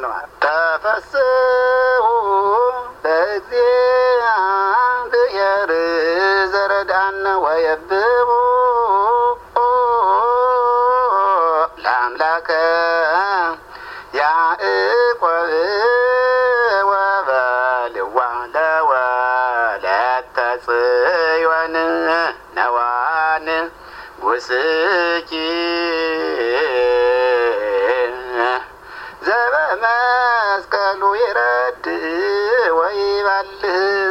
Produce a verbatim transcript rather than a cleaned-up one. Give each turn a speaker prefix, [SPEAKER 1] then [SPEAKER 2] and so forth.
[SPEAKER 1] ነው ተፈስሑ በእግዚአብሔር ዘረዳነ ወየብቡ ለአምላከ ያዕቆብ ወበልዋ ለወለተ ጽዮን ነዋን ውስኪ ዘበመስቀሉ ይረድ ወይባልህ